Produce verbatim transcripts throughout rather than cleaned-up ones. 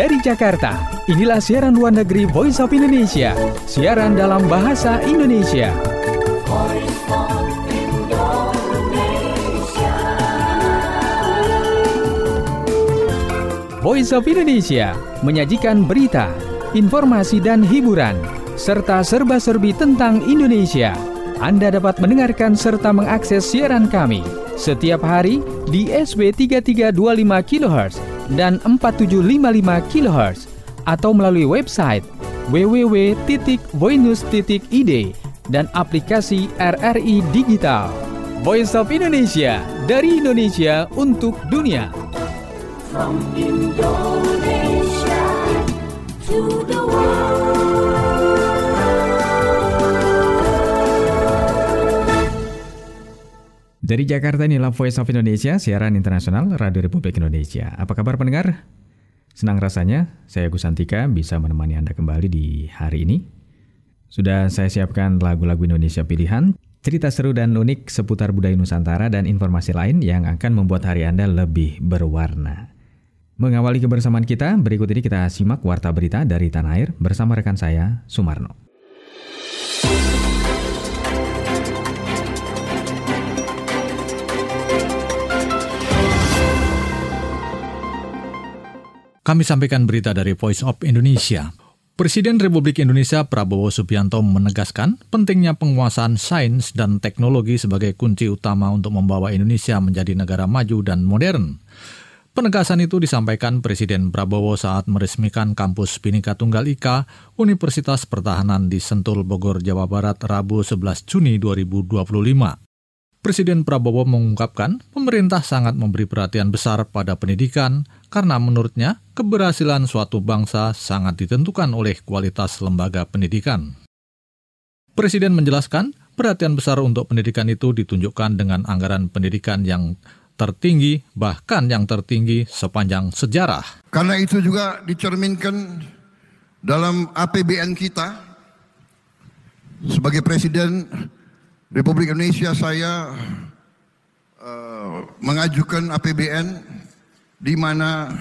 Dari Jakarta, inilah siaran luar negeri Voice of Indonesia, siaran dalam bahasa Indonesia. Voice of Indonesia. Voice of Indonesia menyajikan berita, informasi dan hiburan, serta serba-serbi tentang Indonesia. Anda dapat mendengarkan serta mengakses siaran kami setiap hari di S B tiga tiga dua lima kilohertz dan empat tujuh lima lima kilohertz atau melalui website w w w titik voinews titik i d dan aplikasi R R I Digital. Voice of Indonesia, dari Indonesia untuk dunia. From Indonesia to the world. Dari Jakarta, inilah Voice of Indonesia, siaran internasional Radio Republik Indonesia. Apa kabar pendengar? Senang rasanya saya Gus Antika bisa menemani Anda kembali di hari ini. Sudah saya siapkan lagu-lagu Indonesia pilihan, cerita seru dan unik seputar budaya Nusantara dan informasi lain yang akan membuat hari Anda lebih berwarna. Mengawali kebersamaan kita, berikut ini kita simak Warta Berita dari Tanah Air bersama rekan saya, Sumarno. Kami sampaikan berita dari Voice of Indonesia. Presiden Republik Indonesia Prabowo Subianto menegaskan pentingnya penguasaan sains dan teknologi sebagai kunci utama untuk membawa Indonesia menjadi negara maju dan modern. Penegasan itu disampaikan Presiden Prabowo saat meresmikan kampus Bhinneka Tunggal Ika Universitas Pertahanan di Sentul, Bogor, Jawa Barat, Rabu sebelas Juni dua ribu dua puluh lima. Presiden Prabowo mengungkapkan pemerintah sangat memberi perhatian besar pada pendidikan karena menurutnya keberhasilan suatu bangsa sangat ditentukan oleh kualitas lembaga pendidikan. Presiden menjelaskan perhatian besar untuk pendidikan itu ditunjukkan dengan anggaran pendidikan yang tertinggi, bahkan yang tertinggi sepanjang sejarah. Karena itu juga dicerminkan dalam A P B N kita. Sebagai Presiden Republik Indonesia, saya uh, mengajukan A P B N di mana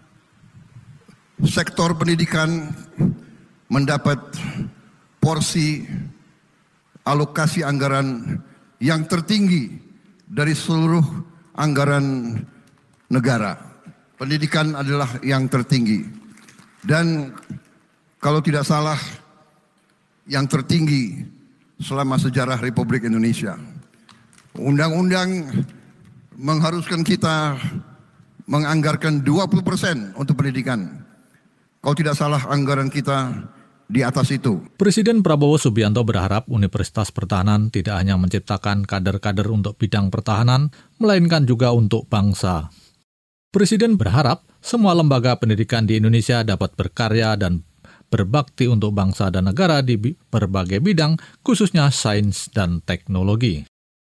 sektor pendidikan mendapat porsi alokasi anggaran yang tertinggi dari seluruh anggaran negara. Pendidikan adalah yang tertinggi. Dan kalau tidak salah, yang tertinggi selama sejarah Republik Indonesia. Undang-undang mengharuskan kita menganggarkan dua puluh persen untuk pendidikan. Kalau tidak salah, anggaran kita di atas itu. Presiden Prabowo Subianto berharap Universitas Pertahanan tidak hanya menciptakan kader-kader untuk bidang pertahanan, melainkan juga untuk bangsa. Presiden berharap semua lembaga pendidikan di Indonesia dapat berkarya dan berbakti untuk bangsa dan negara di berbagai bidang, khususnya sains dan teknologi.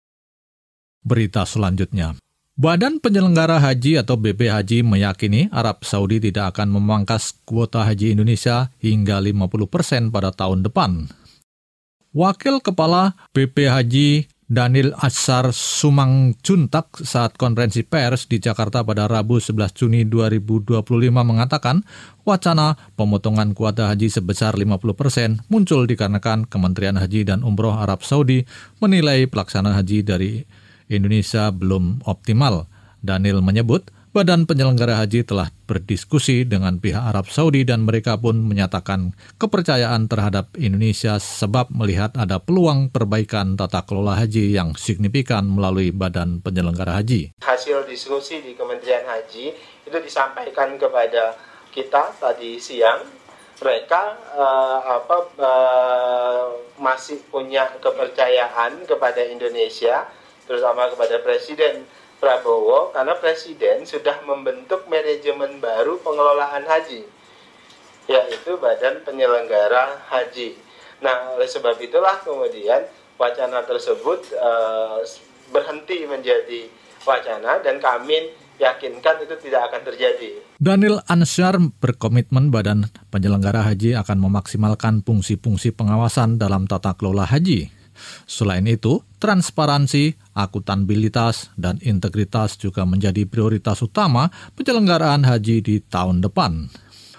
Berita selanjutnya. Badan Penyelenggara Haji atau B P Haji meyakini Arab Saudi tidak akan memangkas kuota haji Indonesia hingga lima puluh persen pada tahun depan. Wakil Kepala B P Haji Daniel Ashar Sumangjuntak saat konferensi pers di Jakarta pada Rabu sebelas Juni dua ribu dua puluh lima mengatakan wacana pemotongan kuota haji sebesar lima puluh persen muncul dikarenakan Kementerian Haji dan Umroh Arab Saudi menilai pelaksanaan haji dari Indonesia belum optimal. Daniel menyebut Badan Penyelenggara Haji telah berdiskusi dengan pihak Arab Saudi dan mereka pun menyatakan kepercayaan terhadap Indonesia sebab melihat ada peluang perbaikan tata kelola haji yang signifikan melalui Badan Penyelenggara Haji. Hasil diskusi di Kementerian Haji itu disampaikan kepada kita tadi siang. Mereka uh, apa, uh, masih punya kepercayaan kepada Indonesia, terutama kepada Presiden Prabowo, karena Presiden sudah membentuk manajemen baru pengelolaan haji, yaitu Badan Penyelenggara Haji. Nah, oleh sebab itulah kemudian wacana tersebut uh, berhenti menjadi wacana dan kami yakinkan itu tidak akan terjadi. Daniel Ansar berkomitmen Badan Penyelenggara Haji akan memaksimalkan fungsi-fungsi pengawasan dalam tata kelola haji. Selain itu, transparansi, akuntabilitas, dan integritas juga menjadi prioritas utama penyelenggaraan haji di tahun depan.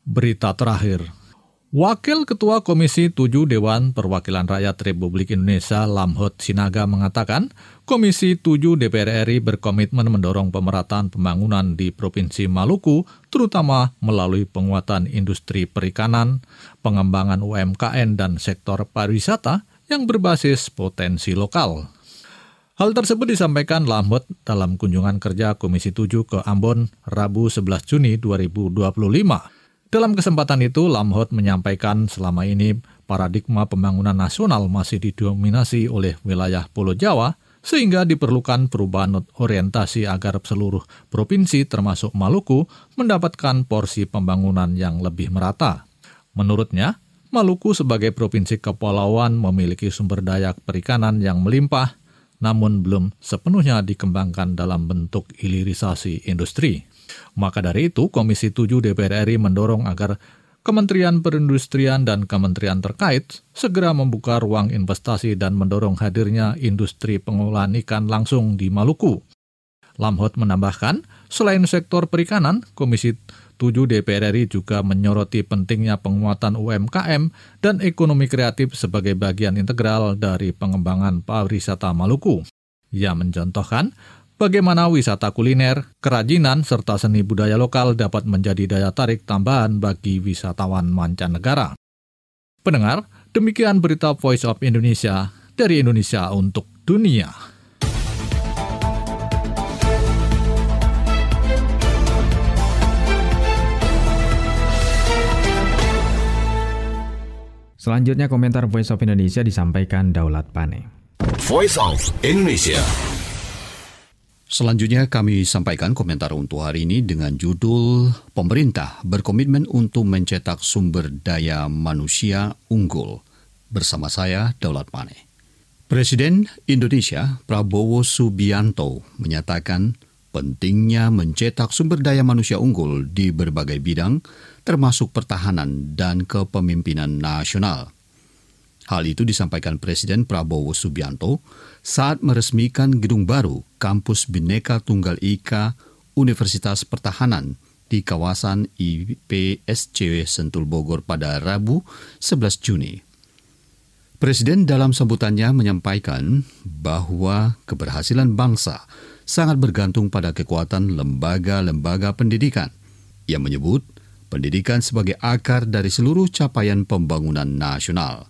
Berita terakhir. Wakil Ketua Komisi tujuh Dewan Perwakilan Rakyat Republik Indonesia Lamhot Sinaga mengatakan, Komisi tujuh D P R R I berkomitmen mendorong pemerataan pembangunan di Provinsi Maluku, terutama melalui penguatan industri perikanan, pengembangan U M K M dan sektor pariwisata yang berbasis potensi lokal. Hal tersebut disampaikan Lamhot dalam kunjungan kerja Komisi tujuh ke Ambon, Rabu sebelas Juni dua ribu dua puluh lima. Dalam kesempatan itu, Lamhot menyampaikan selama ini paradigma pembangunan nasional masih didominasi oleh wilayah Pulau Jawa, sehingga diperlukan perubahan orientasi agar seluruh provinsi termasuk Maluku mendapatkan porsi pembangunan yang lebih merata. Menurutnya, Maluku sebagai provinsi kepulauan memiliki sumber daya perikanan yang melimpah, namun belum sepenuhnya dikembangkan dalam bentuk hilirisasi industri. Maka dari itu, Komisi tujuh D P R R I mendorong agar Kementerian Perindustrian dan kementerian terkait segera membuka ruang investasi dan mendorong hadirnya industri pengolahan ikan langsung di Maluku. Lamhot menambahkan, selain sektor perikanan, Komisi tujuh D P R R I juga menyoroti pentingnya penguatan U M K M dan ekonomi kreatif sebagai bagian integral dari pengembangan pariwisata Maluku. Ia mencontohkan bagaimana wisata kuliner, kerajinan, serta seni budaya lokal dapat menjadi daya tarik tambahan bagi wisatawan mancanegara. Pendengar, demikian berita Voice of Indonesia dari Indonesia untuk dunia. Selanjutnya komentar Voice of Indonesia disampaikan Daulat Pane. Voice of Indonesia. Selanjutnya kami sampaikan komentar untuk hari ini dengan judul Pemerintah berkomitmen untuk mencetak sumber daya manusia unggul. Bersama saya, Daulat Pane. Presiden Indonesia Prabowo Subianto menyatakan pentingnya mencetak sumber daya manusia unggul di berbagai bidang, termasuk pertahanan dan kepemimpinan nasional. Hal itu disampaikan Presiden Prabowo Subianto saat meresmikan gedung baru Kampus Bhinneka Tunggal Ika Universitas Pertahanan di kawasan I P S C Sentul Bogor pada Rabu sebelas Juni. Presiden dalam sambutannya menyampaikan bahwa keberhasilan bangsa sangat bergantung pada kekuatan lembaga-lembaga pendidikan. Ia menyebut pendidikan sebagai akar dari seluruh capaian pembangunan nasional.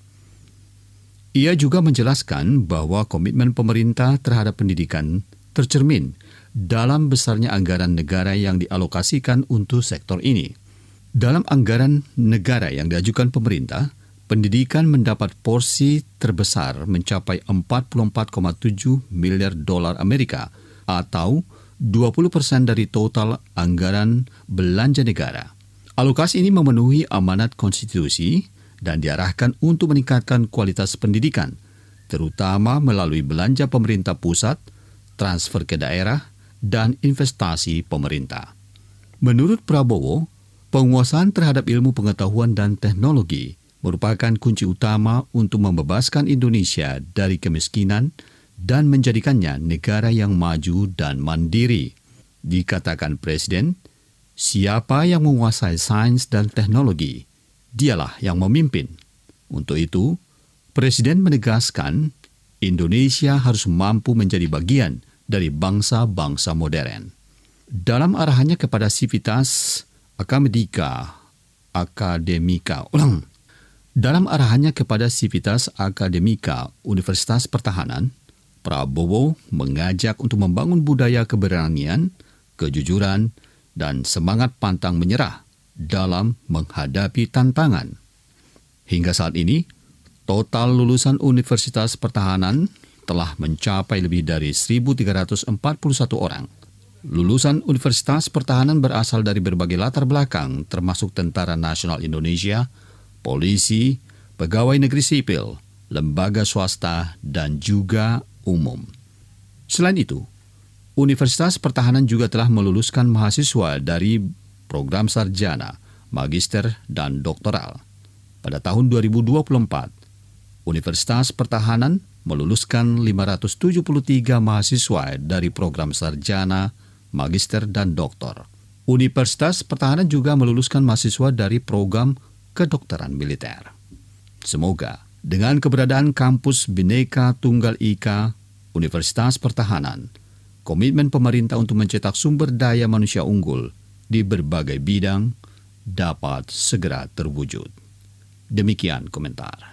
Ia juga menjelaskan bahwa komitmen pemerintah terhadap pendidikan tercermin dalam besarnya anggaran negara yang dialokasikan untuk sektor ini. Dalam anggaran negara yang diajukan pemerintah, pendidikan mendapat porsi terbesar mencapai empat puluh empat koma tujuh miliar dolar Amerika atau dua puluh persen dari total anggaran belanja negara. Alokasi ini memenuhi amanat konstitusi dan diarahkan untuk meningkatkan kualitas pendidikan, terutama melalui belanja pemerintah pusat, transfer ke daerah, dan investasi pemerintah. Menurut Prabowo, penguasaan terhadap ilmu pengetahuan dan teknologi merupakan kunci utama untuk membebaskan Indonesia dari kemiskinan dan menjadikannya negara yang maju dan mandiri. Dikatakan Presiden, siapa yang menguasai sains dan teknologi, dialah yang memimpin. Untuk itu, Presiden menegaskan Indonesia harus mampu menjadi bagian dari bangsa-bangsa modern. Dalam arahannya kepada Sivitas Akademika, Akademika, ulang. Dalam arahannya kepada Sivitas Akademika Universitas Pertahanan, Prabowo mengajak untuk membangun budaya keberanian, kejujuran, dan semangat pantang menyerah dalam menghadapi tantangan. Hingga saat ini, total lulusan Universitas Pertahanan telah mencapai lebih dari seribu tiga ratus empat puluh satu orang. Lulusan Universitas Pertahanan berasal dari berbagai latar belakang, termasuk Tentara Nasional Indonesia, polisi, pegawai negeri sipil, lembaga swasta, dan juga umum. Selain itu, Universitas Pertahanan juga telah meluluskan mahasiswa dari program sarjana, magister, dan doktoral. Pada tahun dua ribu dua puluh empat, Universitas Pertahanan meluluskan lima ratus tujuh puluh tiga mahasiswa dari program sarjana, magister, dan doktor. Universitas Pertahanan juga meluluskan mahasiswa dari program kedokteran militer. Semoga dengan keberadaan kampus Bhinneka Tunggal Ika Universitas Pertahanan, komitmen pemerintah untuk mencetak sumber daya manusia unggul di berbagai bidang dapat segera terwujud. Demikian komentar.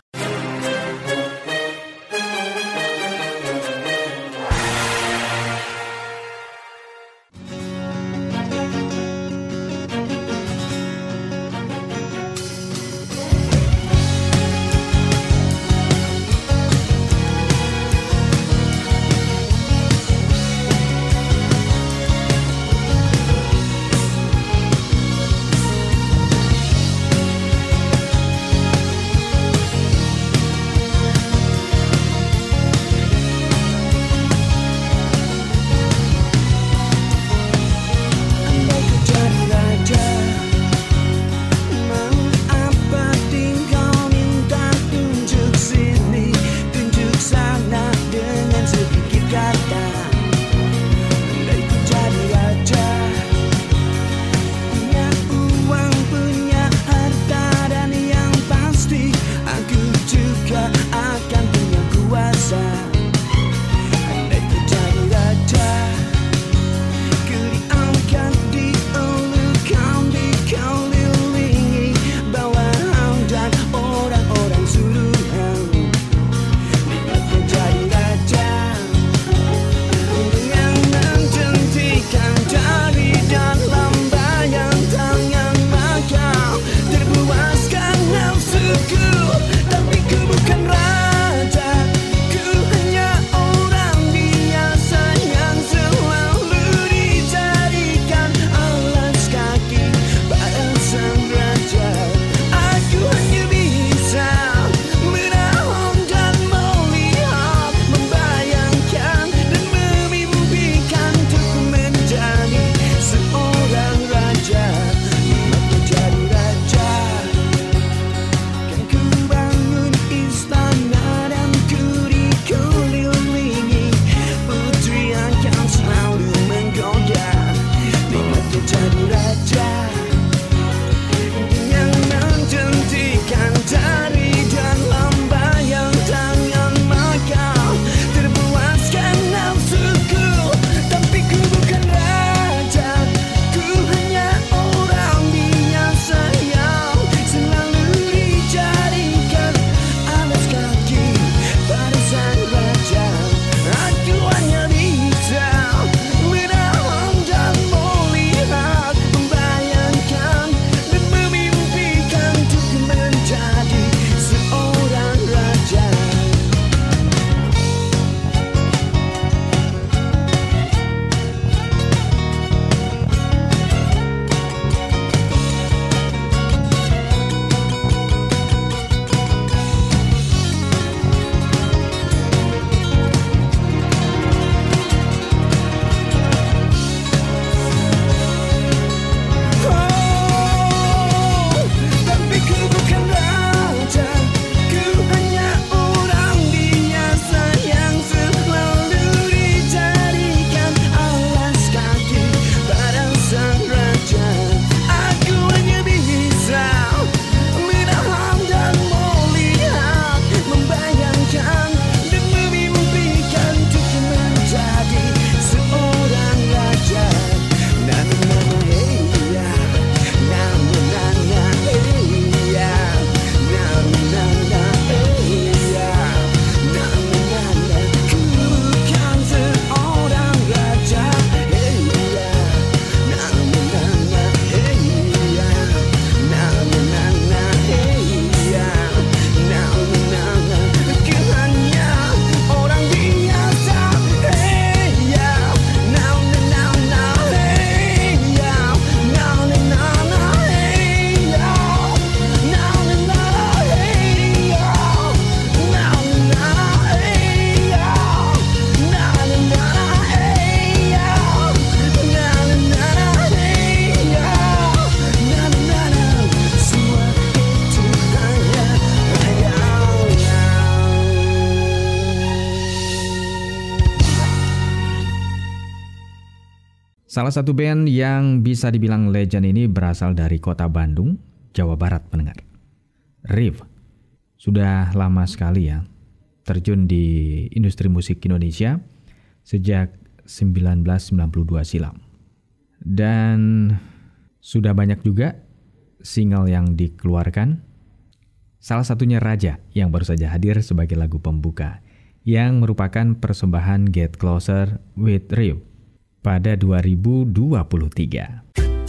Salah satu band yang bisa dibilang legend ini berasal dari kota Bandung, Jawa Barat, pendengar. Rev. Sudah lama sekali ya terjun di industri musik Indonesia sejak sembilan belas sembilan puluh dua silam. Dan sudah banyak juga single yang dikeluarkan. Salah satunya Raja yang baru saja hadir sebagai lagu pembuka yang merupakan persembahan Get Closer with Rev pada dua ribu dua puluh tiga.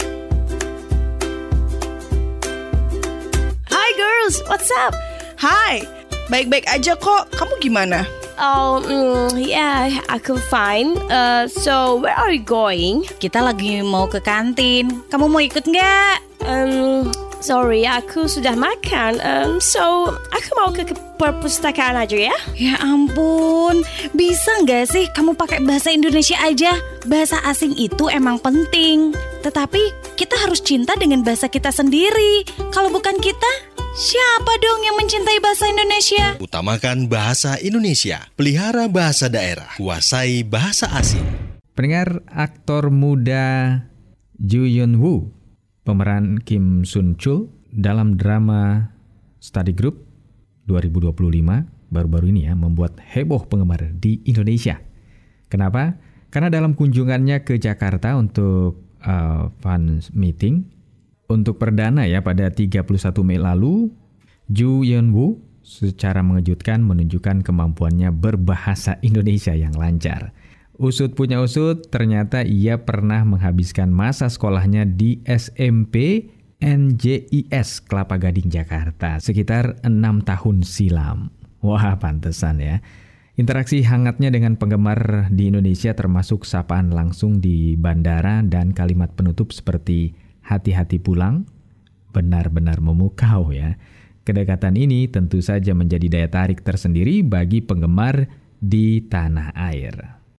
Hi girls, what's up? Hai, baik-baik aja kok. Kamu gimana? Oh, mm, yeah, aku fine. Uh, so, where are you going? Kita lagi mau ke kantin. Kamu mau ikut nggak? Um, sorry, aku sudah makan. Um, so, aku mau ke, ke perpustakaan aja ya. Ya ampun, bisa nggak sih kamu pakai bahasa Indonesia aja? Bahasa asing itu emang penting. Tetapi kita harus cinta dengan bahasa kita sendiri. Kalau bukan kita, siapa dong yang mencintai bahasa Indonesia? Utamakan bahasa Indonesia, pelihara bahasa daerah, kuasai bahasa asing. Pendengar, aktor muda Joo Yeon-woo, pemeran Kim Sun Chul dalam drama Study Group dua ribu dua puluh lima, baru-baru ini ya, membuat heboh penggemar di Indonesia. Kenapa? Karena dalam kunjungannya ke Jakarta untuk uh, fan meeting, untuk perdana ya pada tiga puluh satu Mei lalu, Joo Yeon-woo secara mengejutkan menunjukkan kemampuannya berbahasa Indonesia yang lancar. Usut punya usut, ternyata ia pernah menghabiskan masa sekolahnya di S M P N J I S Kelapa Gading, Jakarta sekitar enam tahun silam. Wah, pantesan ya. Interaksi hangatnya dengan penggemar di Indonesia termasuk sapaan langsung di bandara dan kalimat penutup seperti hati-hati pulang, benar-benar memukau ya. Kedekatan ini tentu saja menjadi daya tarik tersendiri bagi penggemar di tanah air.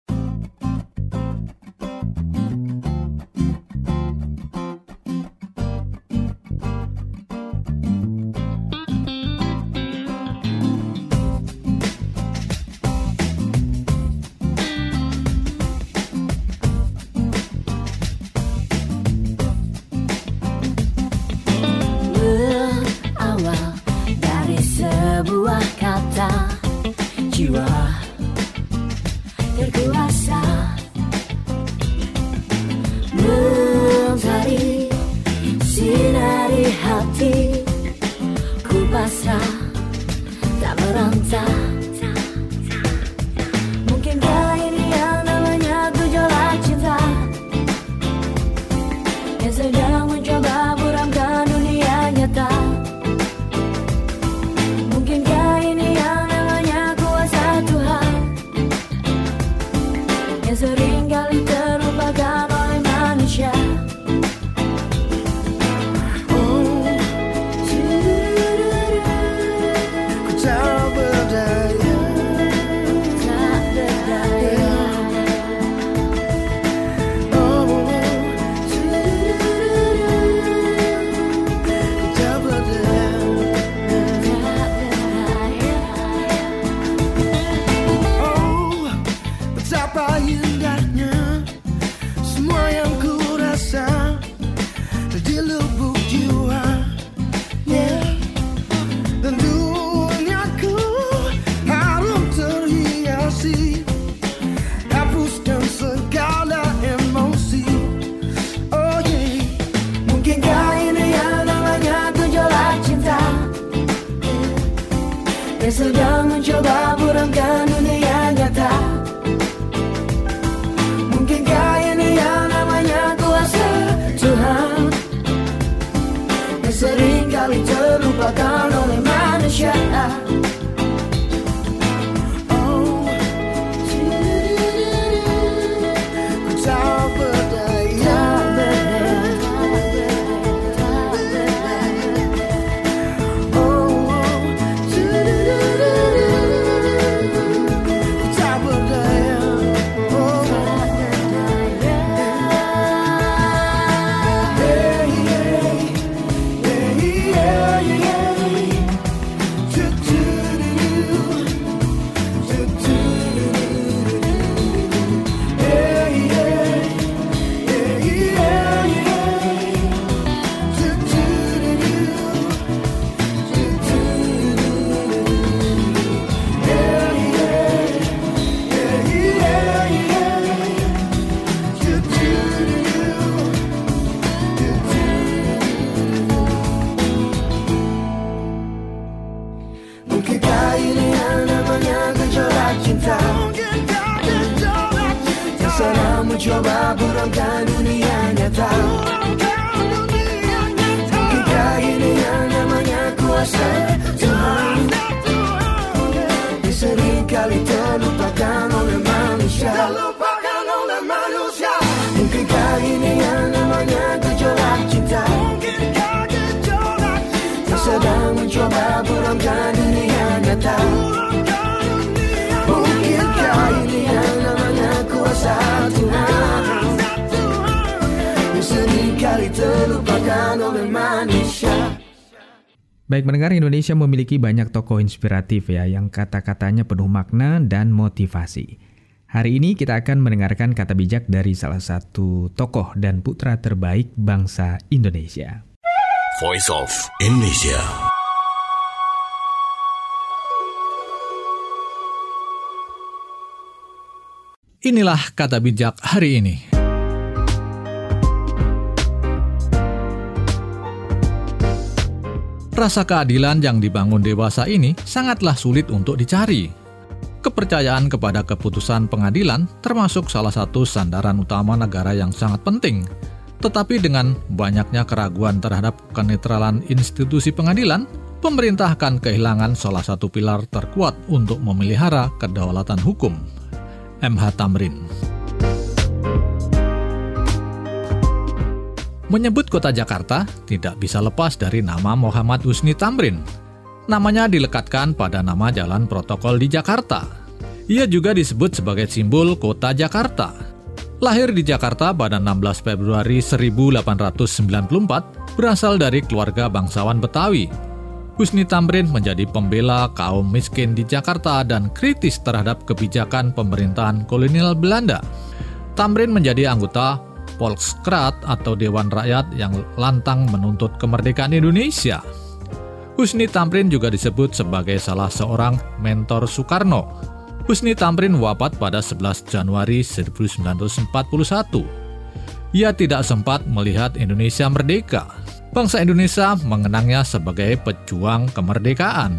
Sedang mencoba buramkan dunia nyata. Mungkinkah ini yang namanya kuasa Tuhan, yang sering kali terlupakan oleh manusia. Oh, ku tak berdaya. To mencoba buramkan dunia nyata. Kita ini yang namanya kuasa Tuhan, sering kali terlupakan oleh manusia. Terlupakan oleh manusia. Mungkinkah ini yang namanya gejolak cinta? Mungkinkah gejolak cinta sedang mencoba buramkan dunia nyata? Mungkinkah ini yang namanya kuasa Tuhan, sering kali terlupakan oleh manusia. Baik mendengar, Indonesia memiliki banyak tokoh inspiratif ya yang kata-katanya penuh makna dan motivasi. Hari ini kita akan mendengarkan kata bijak dari salah satu tokoh dan putra terbaik bangsa Indonesia. Voice of Indonesia. Inilah kata bijak hari ini. Rasa keadilan yang dibangun dewasa ini sangatlah sulit untuk dicari. Kepercayaan kepada keputusan pengadilan termasuk salah satu sandaran utama negara yang sangat penting. Tetapi dengan banyaknya keraguan terhadap kenetralan institusi pengadilan, pemerintah akan kehilangan salah satu pilar terkuat untuk memelihara kedaulatan hukum. M H Tamrin. Menyebut kota Jakarta tidak bisa lepas dari nama Muhammad Husni Tamrin. Namanya dilekatkan pada nama jalan protokol di Jakarta. Ia juga disebut sebagai simbol kota Jakarta. Lahir di Jakarta pada enam belas Februari seribu delapan ratus sembilan puluh empat, berasal dari keluarga bangsawan Betawi. Husni Tamrin menjadi pembela kaum miskin di Jakarta dan kritis terhadap kebijakan pemerintahan kolonial Belanda. Tamrin menjadi anggota Volksraad atau Dewan Rakyat yang lantang menuntut kemerdekaan Indonesia. Husni Tamrin juga disebut sebagai salah seorang mentor Soekarno. Husni Tamrin wafat pada sebelas Januari seribu sembilan ratus empat puluh satu. Ia tidak sempat melihat Indonesia merdeka. Bangsa Indonesia mengenangnya sebagai pejuang kemerdekaan.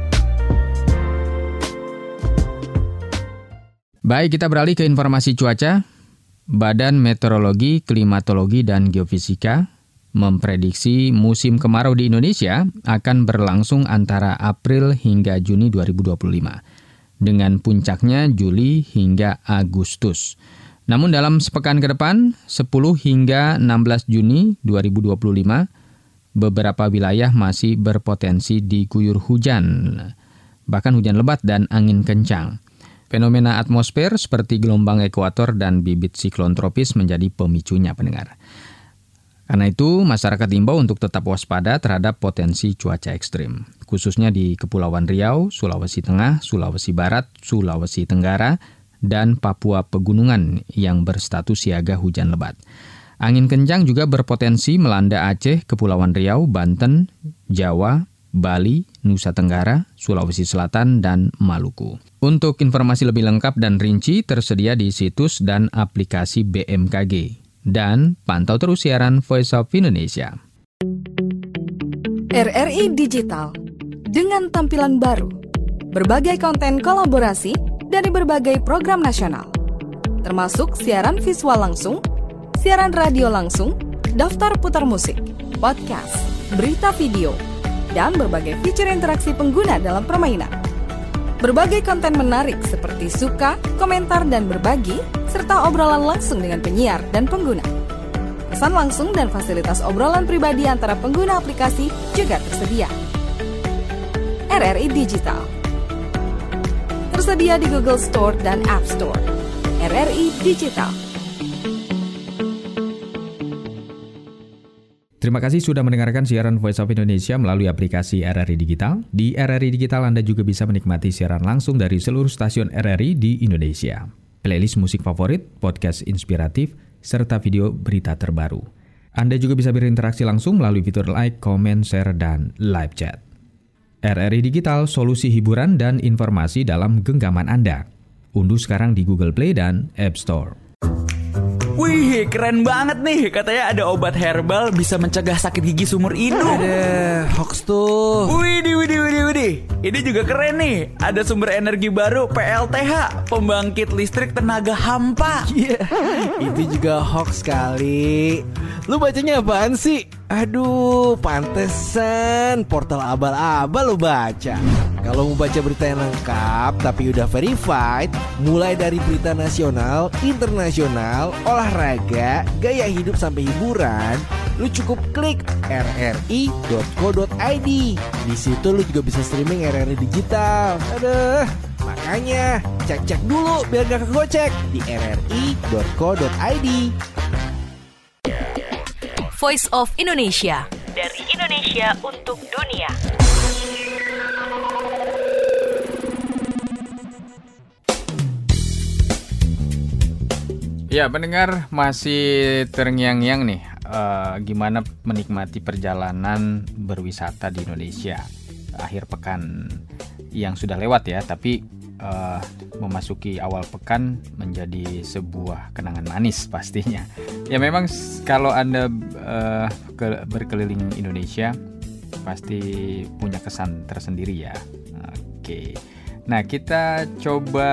Baik, kita beralih ke informasi cuaca. Badan Meteorologi, Klimatologi, dan Geofisika memprediksi musim kemarau di Indonesia akan berlangsung antara April hingga Juni dua ribu dua puluh lima, dengan puncaknya Juli hingga Agustus. Namun dalam sepekan ke depan, sepuluh hingga enam belas Juni dua ribu dua puluh lima, beberapa wilayah masih berpotensi diguyur hujan, bahkan hujan lebat dan angin kencang. Fenomena atmosfer seperti gelombang ekuator dan bibit siklon tropis menjadi pemicunya, pendengar. Karena itu, masyarakat diimbau untuk tetap waspada terhadap potensi cuaca ekstrim, khususnya di Kepulauan Riau, Sulawesi Tengah, Sulawesi Barat, Sulawesi Tenggara, dan Papua Pegunungan yang berstatus siaga hujan lebat. Angin kencang juga berpotensi melanda Aceh, Kepulauan Riau, Banten, Jawa, Bali, Nusa Tenggara, Sulawesi Selatan, dan Maluku. Untuk informasi lebih lengkap dan rinci tersedia di situs dan aplikasi B M K G. Dan pantau terus siaran Voice of Indonesia. R R I Digital, dengan tampilan baru, berbagai konten kolaborasi dari berbagai program nasional, termasuk siaran visual langsung, siaran radio langsung, daftar putar musik, podcast, berita video, dan berbagai fitur interaksi pengguna dalam permainan. Berbagai konten menarik seperti suka, komentar, dan berbagi, serta obrolan langsung dengan penyiar dan pengguna. Pesan langsung dan fasilitas obrolan pribadi antara pengguna aplikasi juga tersedia. R R I Digital tersedia di Google Store dan App Store. R R I Digital. Terima kasih sudah mendengarkan siaran Voice of Indonesia melalui aplikasi R R I Digital. Di R R I Digital Anda juga bisa menikmati siaran langsung dari seluruh stasiun R R I di Indonesia. Playlist musik favorit, podcast inspiratif, serta video berita terbaru. Anda juga bisa berinteraksi langsung melalui fitur like, comment, share, dan live chat. R R I Digital, solusi hiburan dan informasi dalam genggaman Anda. Unduh sekarang di Google Play dan App Store. Wih, Wih, keren banget nih. Katanya ada obat herbal bisa mencegah sakit gigi seumur hidup. Ada hoax tuh. Widih, widih, widih, widih. Ini juga keren nih. Ada sumber energi baru P L T H, pembangkit listrik tenaga hampa. Iya, yeah, itu juga hoax kali. Lu bacanya apaan sih? Aduh, pantesan portal abal-abal lu baca. Kalau mau baca berita yang lengkap tapi udah verified, mulai dari berita nasional, internasional, olahraga, gaya hidup sampai hiburan, lu cukup klik r r i dot co dot i d. Di situ lu juga bisa streaming R R I digital. Aduh, makanya cek-cek dulu biar gak kegocek di r r i dot co dot i d. Voice of Indonesia, dari Indonesia untuk dunia. Ya, pendengar, masih terngiang-ngiang nih uh, gimana menikmati perjalanan berwisata di Indonesia akhir pekan yang sudah lewat ya, tapi uh, memasuki awal pekan menjadi sebuah kenangan manis pastinya. Ya memang kalau Anda uh, ke, berkeliling Indonesia pasti punya kesan tersendiri ya. Oke, nah kita coba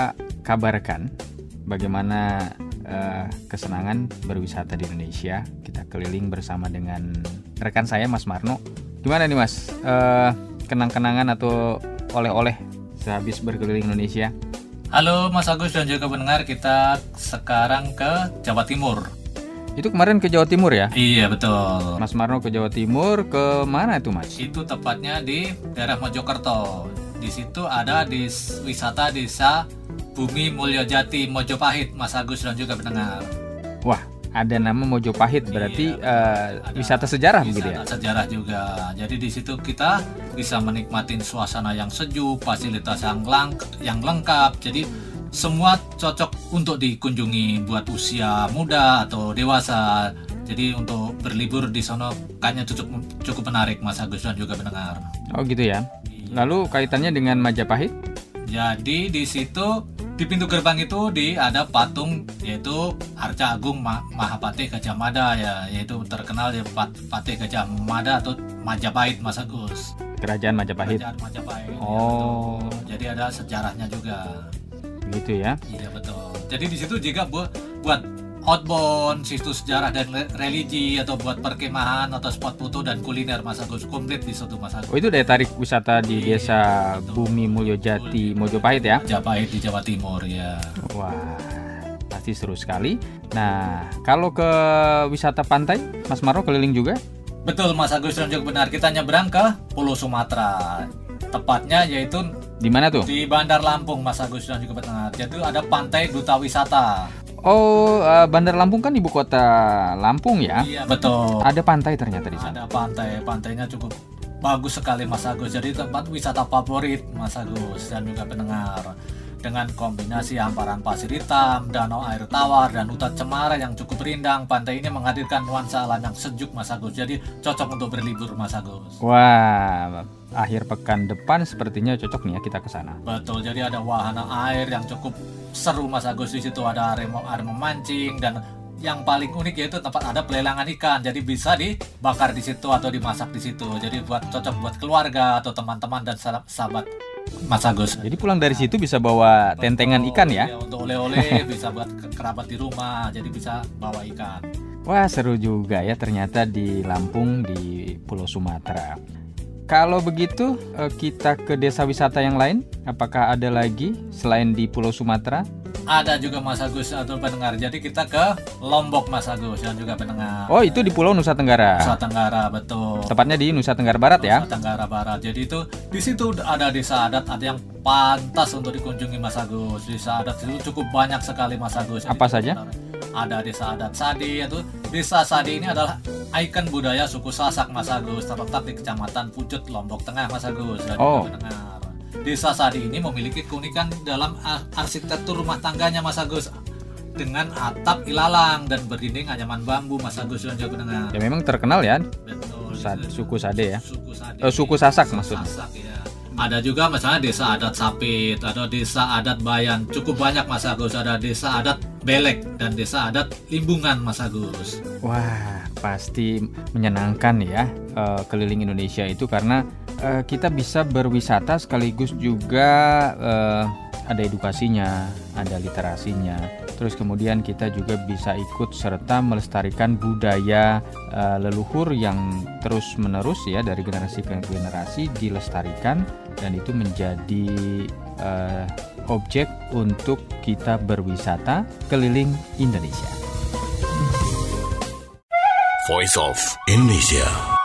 kabarkan bagaimana uh, kesenangan berwisata di Indonesia. Kita keliling bersama dengan rekan saya Mas Marno. Gimana nih Mas, uh, kenang-kenangan atau oleh-oleh sehabis berkeliling Indonesia? Halo Mas Agus dan juga pendengar, kita sekarang ke Jawa Timur. Itu kemarin ke Jawa Timur ya? Iya betul. Mas Marno ke Jawa Timur, ke mana itu Mas? Itu tepatnya di daerah Mojokerto. Di situ ada di wisata desa Bumi Mulyajati Mojopahit, Mas Agus dan juga pendengar. Wah, ada nama Mojopahit, berarti iya, uh, wisata sejarah begitu ya? Wisata sejarah juga. Jadi di situ kita bisa menikmatin suasana yang sejuk, fasilitas yang lengkap, yang lengkap. Jadi semua cocok untuk dikunjungi buat usia muda atau dewasa. Jadi untuk berlibur di sana kayaknya cukup cukup menarik, Mas Agus dan juga pendengar. Oh gitu ya. Lalu kaitannya dengan Majapahit? Jadi di situ di pintu gerbang itu di ada patung yaitu Arca Agung Ma- Mahapatih Gajah Mada ya, yaitu terkenal ya Pat- Patih Gajah Mada atau Majapahit, Mas Agus. Kerajaan Majapahit. Kerajaan Majapahit. Oh. Ya, jadi ada sejarahnya juga. Begitu ya? Iya betul. Jadi di situ juga buat buat outbound, situs sejarah dan religi, atau buat perkemahan atau spot foto dan kuliner, Mas Agus, komplit di situ, Mas Agus. Oh, itu daya tarik wisata di iya, desa betul. Bumi Mulyajati Mojopahit ya? Majapahit di Jawa Timur ya. Wah, pasti seru sekali. Nah, kalau ke wisata pantai, Mas Marno keliling juga? Betul, Mas Agus dan juga benar. Kita nyebrang ke Pulau Sumatera. Tepatnya yaitu di mana tuh? Di Bandar Lampung, Mas Agus dan juga benar. Jadi ada Pantai Duta Wisata. Oh, uh, Bandar Lampung kan ibu kota Lampung ya? Iya, betul. Ada pantai ternyata di sana. Ada pantai, pantainya cukup bagus sekali, Mas Agus. Jadi tempat wisata favorit, Mas Agus dan juga pendengar. Dengan kombinasi hamparan pasir hitam, danau air tawar, dan hutan cemara yang cukup rindang, pantai ini menghadirkan nuansa alam yang sejuk, Mas Agus. Jadi cocok untuk berlibur, Mas Agus. Wah, akhir pekan depan sepertinya cocok nih ya kita ke sana. Betul, jadi ada wahana air yang cukup seru, Mas Agus. Di situ ada area memancing, dan yang paling unik yaitu tempat ada pelelangan ikan. Jadi bisa dibakar di situ atau dimasak di situ. Jadi buat cocok buat keluarga atau teman-teman dan sahabat, Mas Agus. Jadi pulang dari situ bisa bawa tentengan ikan ya? Ya, untuk oleh-oleh bisa buat kerabat di rumah. Jadi bisa bawa ikan. Wah, seru juga ya ternyata di Lampung, di Pulau Sumatera. Kalau begitu kita ke desa wisata yang lain, apakah ada lagi selain di Pulau Sumatera? Ada juga, Mas Agus atau pendengar. Jadi kita ke Lombok, Mas Agus dan juga pendengar. Oh, itu di Pulau Nusa Tenggara. Nusa Tenggara, betul. Tepatnya di Nusa Tenggara Barat ya. Nusa Tenggara Barat. Jadi itu di situ ada desa adat, ada yang pantas untuk dikunjungi, Mas Agus. Desa adat itu cukup banyak sekali, Mas Agus. Apa saja? Ada desa adat Sadi, yaitu desa Sadi ini adalah ikon budaya suku Sasak, Mas Agus, terletak di Kecamatan Pucuk, Lombok Tengah, Mas Agus dan oh. juga pendengar. Desa Sadi ini memiliki keunikan dalam arsitektur rumah tangganya, Mas Agus, dengan atap ilalang dan berdinding anyaman bambu, Mas Agus dan juga pendengar. Ya memang terkenal ya. Betul. Sad, suku Sade ya. Suku Sade. Oh, suku Sasak maksudnya. Sasak ya. Ada juga misalnya desa adat Sapit atau desa adat Bayan. Cukup banyak Mas Agus. Ada desa adat Belek dan desa adat Limbungan Mas Agus. Wah, pasti menyenangkan ya uh, keliling Indonesia itu karena uh, kita bisa berwisata sekaligus juga uh, ada edukasinya, ada literasinya. Terus kemudian kita juga bisa ikut serta melestarikan budaya uh, leluhur yang terus-menerus ya dari generasi ke generasi dilestarikan dan itu menjadi uh, objek untuk kita berwisata keliling Indonesia. Voice of Indonesia.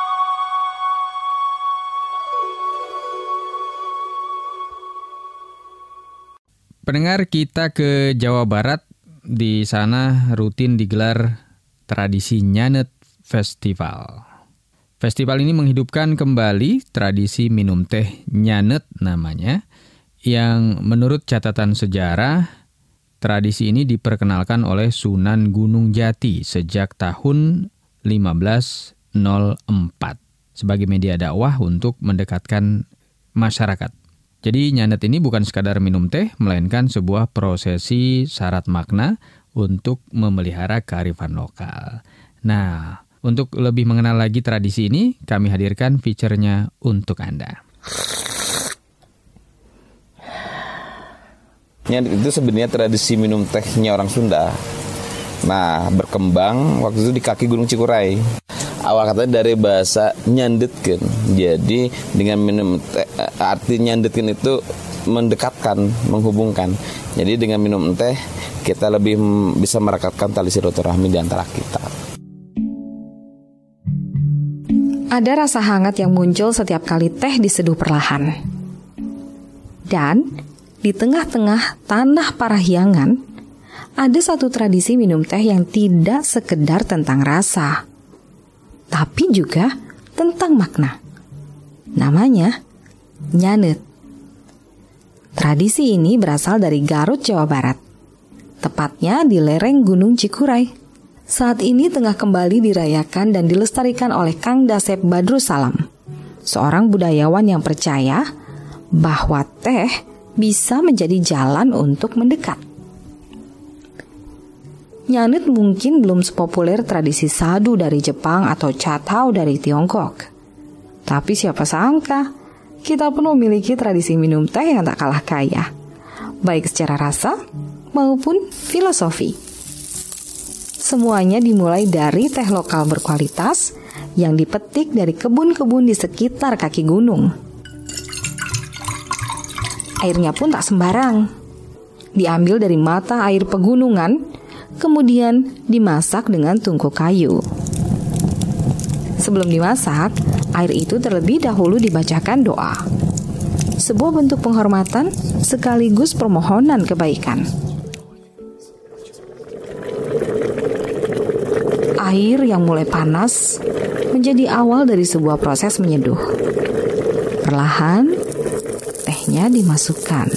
Pendengar, kita ke Jawa Barat. Di sana rutin digelar tradisi Nyanet Festival. Festival ini menghidupkan kembali tradisi minum teh nyanet namanya, yang menurut catatan sejarah, tradisi ini diperkenalkan oleh Sunan Gunung Jati sejak tahun lima belas nol empat sebagai media dakwah untuk mendekatkan masyarakat. Jadi nyanet ini bukan sekadar minum teh, melainkan sebuah prosesi syarat makna untuk memelihara kearifan lokal. Nah, untuk lebih mengenal lagi tradisi ini, kami hadirkan feature-nya untuk Anda. Nyanet itu sebenarnya tradisi minum tehnya orang Sunda. Nah, berkembang waktu itu di kaki Gunung Cikuray. Awal katanya dari bahasa nyandetkeun. Jadi dengan minum teh, arti nyandetkeun itu mendekatkan, menghubungkan. Jadi dengan minum teh kita lebih bisa merekatkan tali silaturahmi di antara kita. Ada rasa hangat yang muncul setiap kali teh diseduh perlahan. Dan di tengah-tengah tanah Parahyangan ada satu tradisi minum teh yang tidak sekedar tentang rasa, tapi juga tentang makna. Namanya nyanet. Tradisi ini berasal dari Garut, Jawa Barat. Tepatnya di lereng Gunung Cikuray. Saat ini tengah kembali dirayakan dan dilestarikan oleh Kang Dasep Badrussalam, seorang budayawan yang percaya bahwa teh bisa menjadi jalan untuk mendekat. Nyanet mungkin belum sepopuler tradisi sadu dari Jepang atau catau dari Tiongkok. Tapi siapa sangka, kita pun memiliki tradisi minum teh yang tak kalah kaya, baik secara rasa maupun filosofi. Semuanya dimulai dari teh lokal berkualitas yang dipetik dari kebun-kebun di sekitar kaki gunung. Airnya pun tak sembarang. Diambil dari mata air pegunungan, kemudian dimasak dengan tungku kayu. Sebelum dimasak, air itu terlebih dahulu dibacakan doa. Sebuah bentuk penghormatan sekaligus permohonan kebaikan. Air yang mulai panas menjadi awal dari sebuah proses menyeduh. Perlahan, tehnya dimasukkan.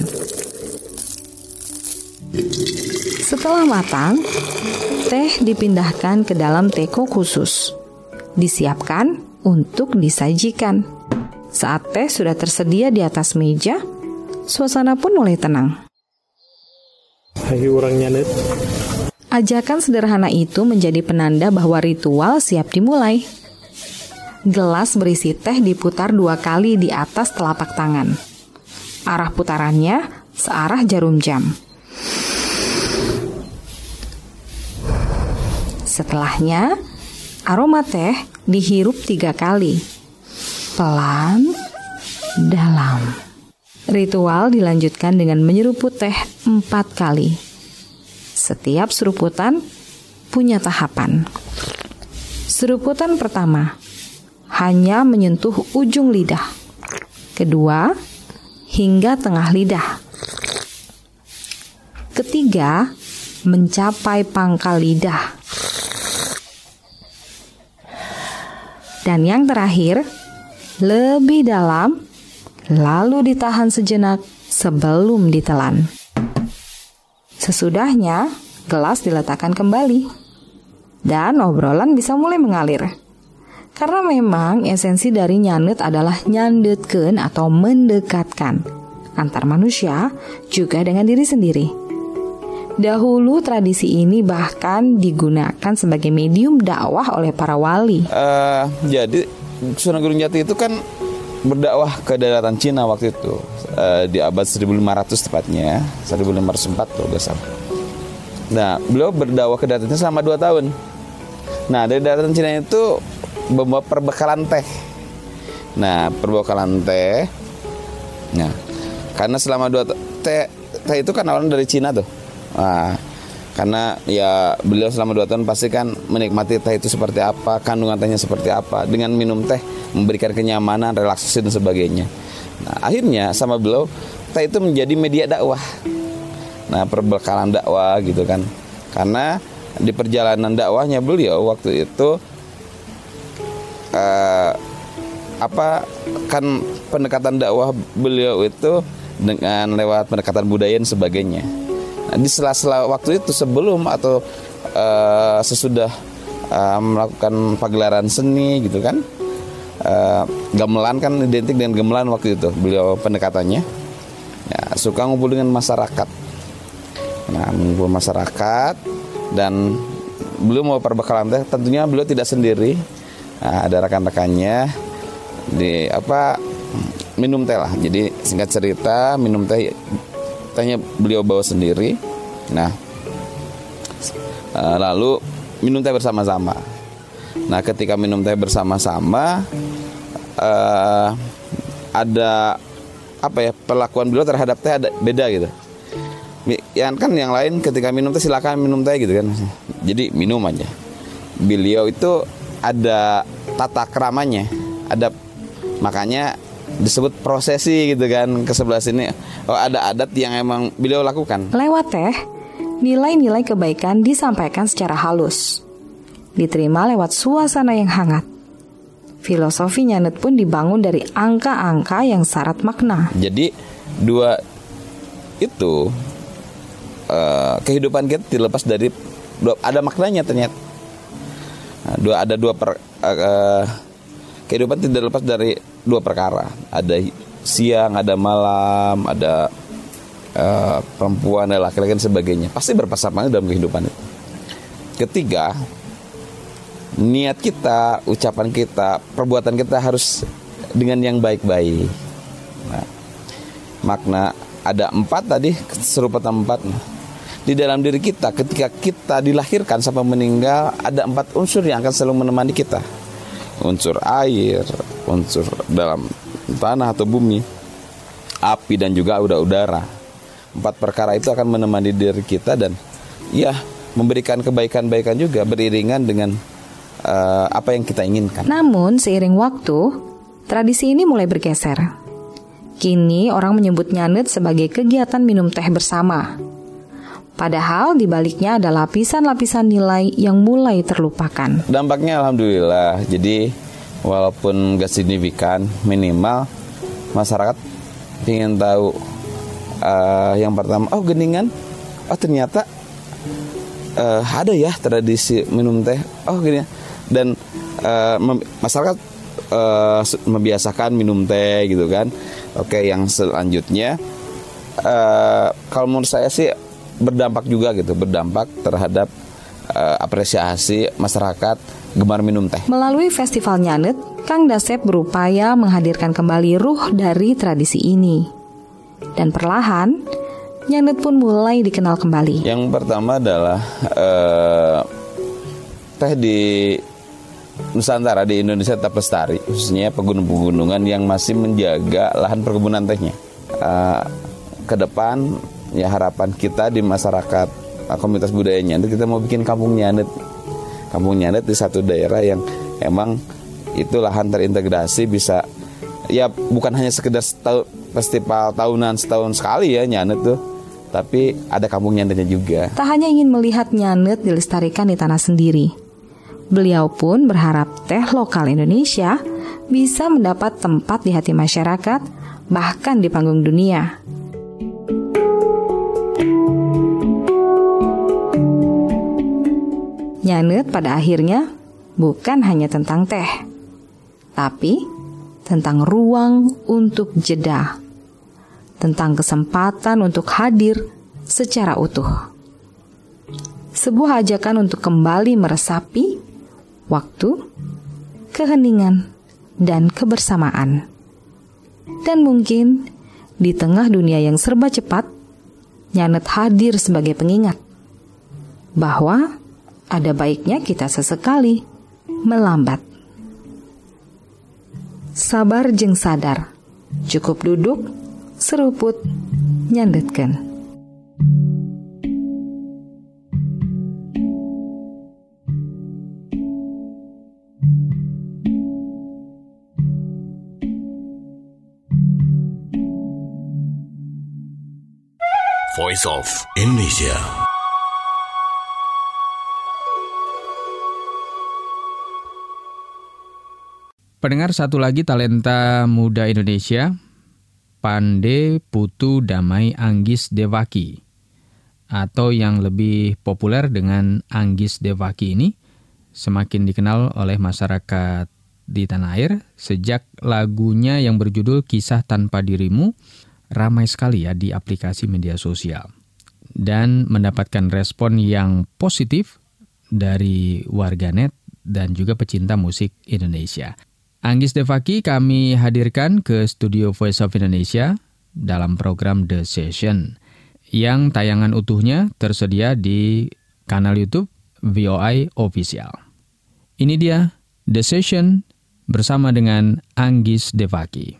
Setelah matang, teh dipindahkan ke dalam teko khusus. Disiapkan untuk disajikan. Saat teh sudah tersedia di atas meja, suasana pun mulai tenang. Hai orang nyanet. Ajakan sederhana itu menjadi penanda bahwa ritual siap dimulai. Gelas berisi teh diputar dua kali di atas telapak tangan. Arah putarannya searah jarum jam. Setelahnya, aroma teh dihirup tiga kali. Pelan, dalam. Ritual dilanjutkan dengan menyeruput teh empat kali. Setiap seruputan punya tahapan. Seruputan pertama hanya menyentuh ujung lidah. Kedua, hingga tengah lidah. Ketiga, mencapai pangkal lidah. Dan yang terakhir, lebih dalam, lalu ditahan sejenak sebelum ditelan. Sesudahnya, gelas diletakkan kembali. Dan obrolan bisa mulai mengalir. Karena memang esensi dari nyanet adalah nyandetkeun atau mendekatkan antar manusia juga dengan diri sendiri. Dahulu tradisi ini bahkan digunakan sebagai medium dakwah oleh para wali. Uh, jadi Sunan Gunung Jati itu kan berdakwah ke daratan Cina waktu itu, uh, di abad seribu lima ratus tepatnya, seribu lima ratus empat kalau nggak salah. Nah, beliau berdakwah ke daratan Cina selama dua tahun. Nah, dari daratan Cina itu membawa perbekalan teh. Nah, perbekalan teh. Nah, karena selama dua teh, teh itu kan awalnya dari Cina tuh. Nah, karena ya beliau selama dua tahun pasti kan menikmati teh itu seperti apa, kandungan tehnya seperti apa. Dengan minum teh memberikan kenyamanan, relaksasi dan sebagainya. Nah, akhirnya sama beliau teh itu menjadi media dakwah. Nah, perbekalan dakwah gitu kan. Karena di perjalanan dakwahnya beliau waktu itu Uh, apa kan pendekatan dakwah beliau itu dengan lewat pendekatan budaya dan sebagainya. Nah, di sela-sela waktu itu sebelum atau uh, sesudah uh, melakukan pagelaran seni gitu kan, uh, gamelan kan identik dengan gamelan waktu itu beliau pendekatannya. Ya, suka ngumpul dengan masyarakat. Nah, ngumpul masyarakat dan beliau mau perbekalan teh, tentunya beliau tidak sendiri. Nah, ada rekan-rekannya di apa minum teh lah. Jadi singkat cerita minum teh tehnya beliau bawa sendiri. Nah, lalu minum teh bersama-sama. Nah, ketika minum teh bersama-sama uh, ada apa ya perlakuan beliau terhadap teh ada beda gitu. Yang kan yang lain ketika minum teh silakan minum teh gitu kan. Jadi minum aja. Beliau itu ada tata keramanya, ada makanya disebut prosesi gitu kan ke sebelah sini. Oh, ada adat yang emang beliau lakukan. Lewat teh, nilai-nilai kebaikan disampaikan secara halus, diterima lewat suasana yang hangat. Filosofi nyanet pun dibangun dari angka-angka yang syarat makna. Jadi dua itu uh, kehidupan kita dilepas dari dua, ada maknanya ternyata. Dua ada dua per, uh, kehidupan tidak lepas dari dua perkara. Ada siang, ada malam, ada uh, perempuan, ada laki-laki dan sebagainya. Pasti berpasangan dalam kehidupan itu. Ketiga, niat kita, ucapan kita, perbuatan kita harus dengan yang baik-baik. Nah, makna ada empat tadi, serupa empat. Nah, di dalam diri kita ketika kita dilahirkan sampai meninggal ada empat unsur yang akan selalu menemani kita. Unsur air, unsur dalam tanah atau bumi, api dan juga udara. Empat perkara itu akan menemani diri kita dan ya memberikan kebaikan-baikan juga beriringan dengan uh, apa yang kita inginkan. Namun seiring waktu, tradisi ini mulai bergeser. Kini orang menyebut nyanet sebagai kegiatan minum teh bersama. Padahal di baliknya ada lapisan-lapisan nilai yang mulai terlupakan. Dampaknya alhamdulillah. Jadi walaupun gak signifikan, minimal masyarakat ingin tahu uh, yang pertama, oh geningan, oh ternyata uh, ada ya tradisi minum teh. Oh gini. Dan uh, mem- masyarakat uh, membiasakan minum teh gitu kan. Oke, yang selanjutnya uh, kalau menurut saya sih berdampak juga gitu, berdampak terhadap uh, apresiasi masyarakat gemar minum teh. Melalui festival nyanet, Kang Dasep berupaya menghadirkan kembali ruh dari tradisi ini. Dan perlahan, nyanet pun mulai dikenal kembali. Yang pertama adalah uh, teh di Nusantara, di Indonesia tetap lestari, khususnya pegunungan-pegunungan yang masih menjaga lahan perkebunan tehnya. Uh, ke depan ya harapan kita di masyarakat komunitas budaya nyanet, kita mau bikin kampung nyanet. Kampung nyanet di satu daerah yang emang itu lahan terintegrasi, bisa ya bukan hanya sekedar setahun, festival tahunan setahun sekali ya nyanet tuh, tapi ada kampung nyanetnya juga. Tak hanya ingin melihat nyanet dilestarikan di tanah sendiri, beliau pun berharap teh lokal Indonesia bisa mendapat tempat di hati masyarakat, bahkan di panggung dunia. Nyanet pada akhirnya bukan hanya tentang teh, tapi tentang ruang untuk jeda, tentang kesempatan untuk hadir secara utuh. Sebuah ajakan untuk kembali meresapi waktu, keheningan, dan kebersamaan. Dan mungkin di tengah dunia yang serba cepat, Nyanet hadir sebagai pengingat bahwa ada baiknya kita sesekali melambat. Sabar jeung sadar, cukup duduk, seruput, nyandetkeun. Voice of Indonesia. Pendengar, satu lagi talenta muda Indonesia, Pande Putu Damai Anggis Devaki, atau yang lebih populer dengan Anggis Devaki ini, semakin dikenal oleh masyarakat di tanah air sejak lagunya yang berjudul Kisah Tanpa Dirimu ramai sekali ya di aplikasi media sosial dan mendapatkan respon yang positif dari warganet dan juga pecinta musik Indonesia. Anggis Devaki kami hadirkan ke studio Voice of Indonesia dalam program The Session yang tayangan utuhnya tersedia di kanal YouTube V O I Official. Ini dia The Session bersama dengan Anggis Devaki.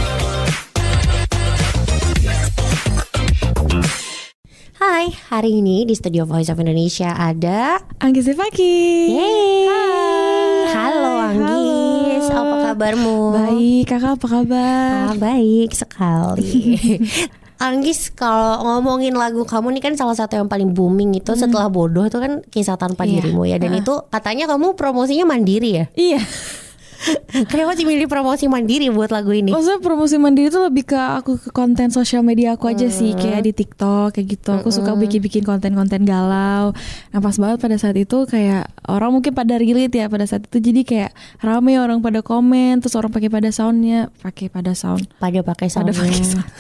Hai, hari ini di studio Voice of Indonesia ada Anggis Devaki. Yeay. Hai. Halo Anggis, Halo. Apa kabarmu? Baik, kakak apa kabar? Ah, baik sekali. Anggis, kalau ngomongin lagu kamu nih kan salah satu yang paling booming itu hmm. setelah Bodoh itu kan Kisah Tanpa iya. Dirimu ya. Dan uh. itu katanya kamu promosinya mandiri ya? Iya. Kenapa sih milih promosi mandiri buat lagu ini? Maksudnya promosi mandiri itu lebih ke aku ke konten sosial media aku aja hmm. sih. Kayak di TikTok kayak gitu. Aku hmm. suka bikin-bikin konten-konten galau. Nah pas banget pada saat itu kayak orang mungkin pada relate ya pada saat itu. Jadi kayak rame orang pada komen. Terus orang pakai pada soundnya. Pakai pada sound Pada pakai soundnya Pada pakai sound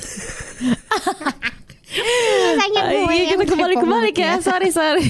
Biasanya gue uh, iya, kita kebalik-kebalik ya. Sorry sorry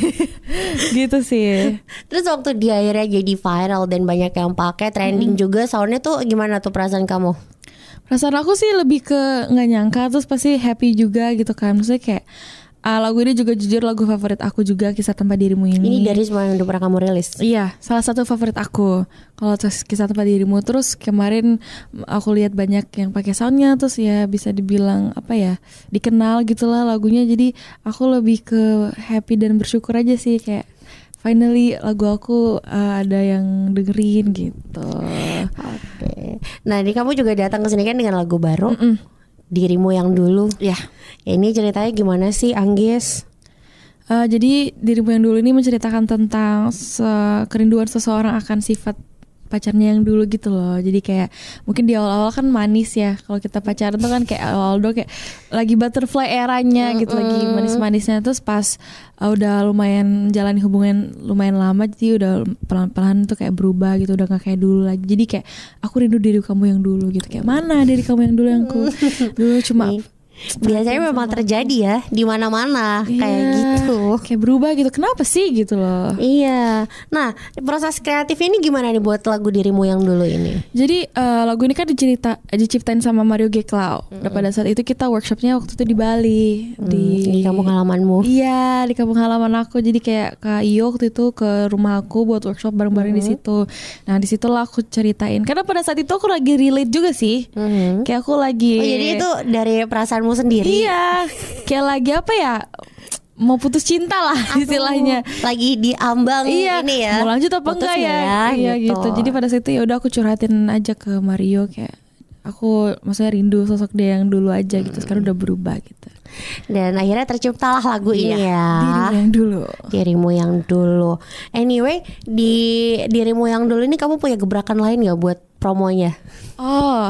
gitu sih. Terus waktu dia akhirnya jadi viral dan banyak yang pakai, trending hmm. juga, soundnya tuh gimana tuh perasaan kamu? Perasaan aku sih lebih ke nggak nyangka, terus pasti happy juga gitu kan. Maksudnya kayak Uh, lagu ini juga jujur lagu favorit aku juga, Kisah Tanpa Dirimu ini. Ini dari semua yang udah pernah kamu rilis? Iya, salah satu favorit aku. Kalau Kisah Tanpa Dirimu, terus kemarin aku lihat banyak yang pakai soundnya, terus ya bisa dibilang apa ya, dikenal gitulah lagunya. Jadi aku lebih ke happy dan bersyukur aja sih, kayak finally lagu aku uh, ada yang dengerin gitu. Oke. Okay. Nah, ini kamu juga datang ke sini kan dengan lagu baru. Mm-mm. Dirimu Yang Dulu. Ya. Ini ceritanya gimana sih, Anggis? Uh, jadi Dirimu Yang Dulu ini menceritakan tentang se- kerinduan seseorang akan sifat pacarnya yang dulu gitu loh. Jadi kayak mungkin di awal-awal kan manis ya. Kalau kita pacaran tuh kan kayak awal do kayak lagi butterfly eranya gitu, mm-hmm. lagi manis-manisnya. Terus pas uh, udah lumayan jalani hubungan lumayan lama, jadi udah pelan-pelan tuh kayak berubah gitu, udah gak kayak dulu lagi. Jadi kayak aku rindu diri kamu yang dulu gitu. Kayak mana diri kamu yang dulu yang ku dulu cuma biasanya memang terjadi ya di mana-mana, iya, kayak gitu. Kayak berubah gitu. Kenapa sih gitu loh? Iya. Nah, proses kreatif ini gimana nih buat lagu Dirimu Yang Dulu ini? Jadi uh, lagu ini kan dicerita diciptain sama Mario Geklau. Mm-hmm. Dan pada saat itu kita workshopnya waktu itu di Bali, mm, di di kampung halamanmu. Iya, di kampung halaman aku. Jadi kayak Kak Iyo waktu itu ke rumah aku buat workshop bareng-bareng mm-hmm. di situ. Nah, di situlah aku ceritain. Karena pada saat itu aku lagi relate juga sih. Mm-hmm. Kayak aku lagi. Oh, jadi itu dari perasaan sendiri. Iya, kayak lagi apa ya, mau putus cinta lah istilahnya. Lagi di ambang iya, ini ya. Mau lanjut apa enggak ya? ya iya gitu. gitu. Jadi pada saat itu ya udah aku curhatin aja ke Mario, kayak aku maksudnya rindu sosok dia yang dulu aja gitu. Sekarang udah berubah gitu. Dan akhirnya terciptalah lagu iya, ini ya. Dirimu Yang Dulu. Dirimu Yang Dulu. Anyway, di Dirimu Yang Dulu ini kamu punya gebrakan lain gak buat promonya? Oh,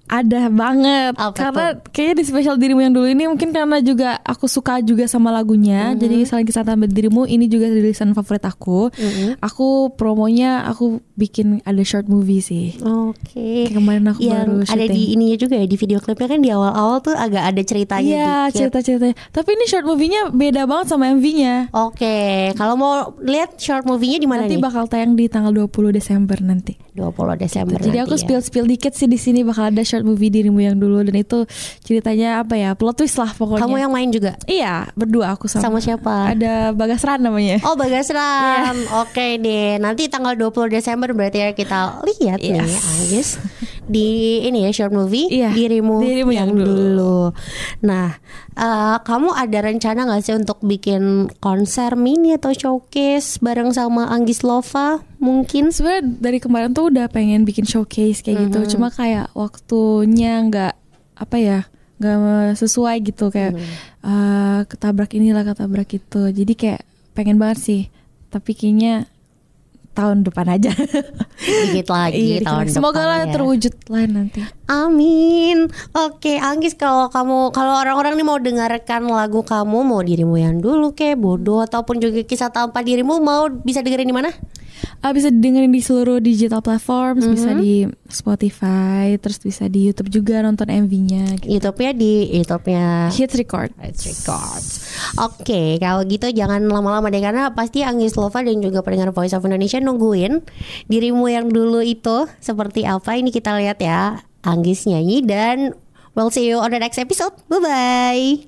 Ada banget. Apa karena tuh? kayaknya di spesial Dirimu Yang Dulu ini mungkin karena juga aku suka juga sama lagunya. Mm-hmm. Jadi Saling Kisah Tanpa Dirimu ini juga rilisan favorit aku. Mm-hmm. Aku promonya aku bikin ada short movie sih. Oke. Kayak kemarin aku Yang baru ada syuting. di ininya juga ya, di video klipnya kan di awal-awal tuh agak ada ceritanya Iya, dikit. cerita-ceritanya. Tapi ini short movie-nya beda banget sama M V-nya. Oke, kalau mau lihat short movie-nya di mana Nanti nih? bakal tayang di tanggal dua puluh Desember nanti. dua puluh Desember Jadi nanti aku ya. spill-spill dikit sih di sini, bakal ada short movie Dirimu Yang Dulu, dan itu ceritanya apa ya? Plot twist lah pokoknya. Kamu yang main juga? Iya, berdua aku sama. Sama siapa? Ada Bagas Ran namanya. Oh, Bagas Ram. Oke deh. Nanti tanggal dua puluh Desember berarti ya kita lihat nih Yes. Anggis di ini ya short movie Iya, Dirimu, Dirimu Yang, Yang Dulu. Dulu. Nah, eh, kamu ada rencana nggak sih untuk bikin konser mini atau showcase bareng sama Anggis Lova? Mungkin sebenarnya dari kemarin tuh udah pengen bikin showcase kayak gitu, Mhm. cuma kayak waktunya nggak apa ya, nggak sesuai gitu, kayak eh, ketabrak inilah ketabrak itu. Jadi kayak pengen banget sih, tapi kayaknya tahun depan aja. dikit lagi Iya, tahun semoga depan lah ya. terwujud lah nanti. Amin. Oke, Anggis, kalau kamu kalau orang-orang nih mau dengarkan lagu kamu, mau Dirimu Yang Dulu kayak Bodoh ataupun juga Kisah Tanpa Dirimu, mau bisa dengerin di mana? Ah, bisa didengerin di seluruh digital platforms, Mhm. bisa di Spotify, terus bisa di YouTube juga nonton M V-nya. Gitu. YouTube-nya di YouTube-nya Hits Record. Hits Records. Oke, kalau gitu jangan lama-lama deh, karena pasti Anggis Lova dan juga pendengar Voice of Indonesia nungguin Dirimu Yang Dulu itu seperti apa. Ini kita lihat ya, Anggis nyanyi, dan we'll see you on the next episode. Bye-bye.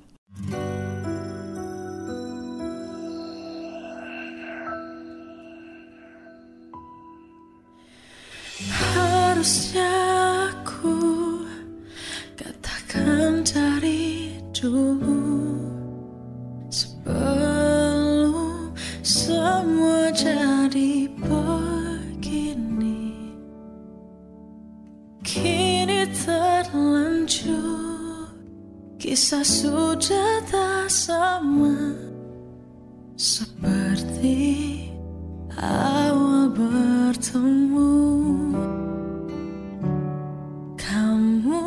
Harusnya aku katakan dari dulu, sebelum semua jadi begini. Kini terlanjur, kisah sudah tak sama seperti awal bertemu. Kamu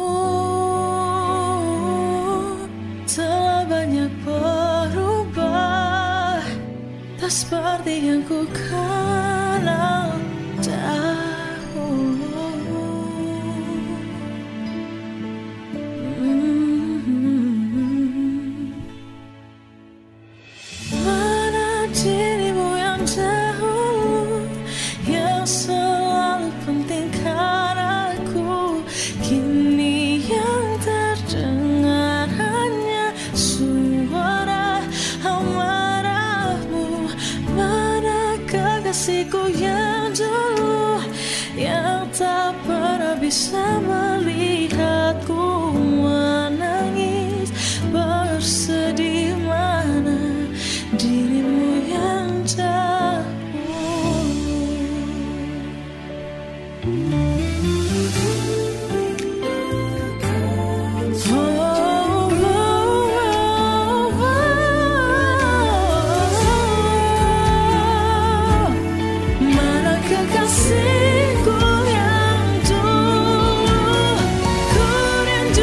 telah banyak berubah, tak seperti yang ku kenal dahulu. Mm-hmm. Mana dirimu yang dahulu, yang selalu pentingkan aku, kini yang terdengar hanya suara amarahmu. Mana kekasihku yang dulu, yang tak pernah bisa melihatku menangis bersedih. Mana dirimu yang dahulu. Mana kekasihku yang dulu, ku rindu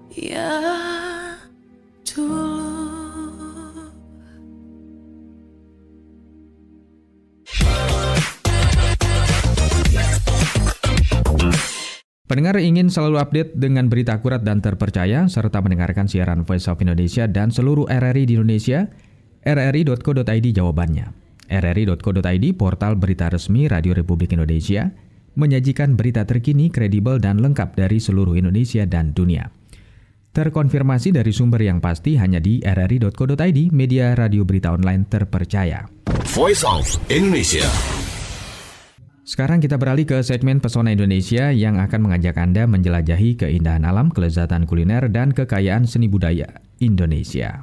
ya dulu. Pendengar ingin selalu update dengan berita akurat dan terpercaya, serta mendengarkan siaran Voice of Indonesia dan seluruh R R I di Indonesia? R R I dot co dot I D jawabannya. R R I dot co dot I D, portal berita resmi Radio Republik Indonesia, menyajikan berita terkini, kredibel, dan lengkap dari seluruh Indonesia dan dunia. Terkonfirmasi dari sumber yang pasti hanya di R R I dot co dot I D, media radio berita online terpercaya. Voice of Indonesia. Sekarang kita beralih ke segmen Pesona Indonesia yang akan mengajak Anda menjelajahi keindahan alam, kelezatan kuliner, dan kekayaan seni budaya Indonesia.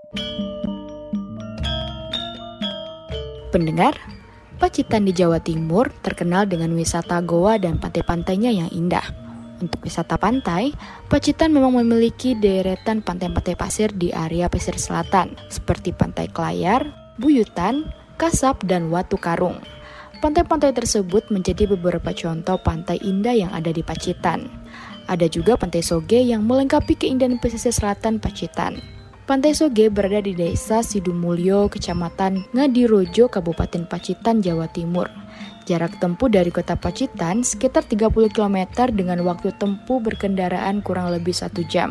Pendengar, Pacitan di Jawa Timur terkenal dengan wisata goa dan pantai-pantainya yang indah. Untuk wisata pantai, Pacitan memang memiliki deretan pantai-pantai pasir di area pesisir selatan, seperti Pantai Kelayar, Buyutan, Kasab, dan Watu Karung. Pantai-pantai tersebut menjadi beberapa contoh pantai indah yang ada di Pacitan. Ada juga Pantai Soge yang melengkapi keindahan pesisir selatan Pacitan. Pantai Soge berada di Desa Sidumulyo, Kecamatan Ngadirojo, Kabupaten Pacitan, Jawa Timur. Jarak tempuh dari kota Pacitan sekitar tiga puluh kilometer dengan waktu tempuh berkendaraan kurang lebih satu jam.